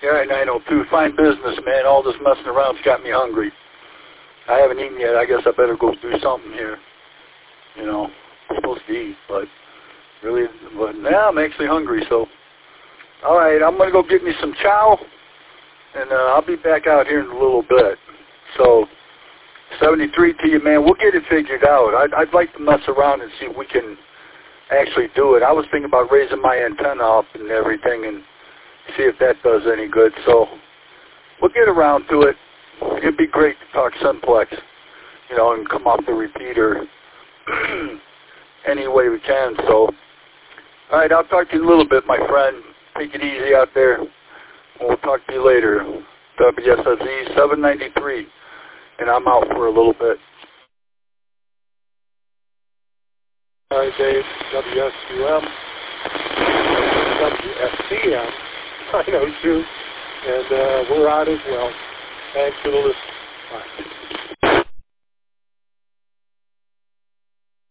Yeah, and I know too. Fine business, man. All this messing around's got me hungry. I haven't eaten yet. I guess I better go do something here. You know, I'm supposed to eat, but now I'm actually hungry. So, all right, I'm gonna go get me some chow, and I'll be back out here in a little bit. So, 73 to you, man. We'll get it figured out. I'd like to mess around and see if we can actually do it. I was thinking about raising my antenna up and everything and see if that does any good. So we'll get around to it. It'd be great to talk Simplex, you know, and come off the repeater any way we can. So, all right, I'll talk to you in a little bit, my friend. Take it easy out there. We'll talk to you later. WSSE 793, and I'm out for a little bit. All right, Dave, WSQM, WSCM, 902, and we're out as well. Thanks for the listen. Bye.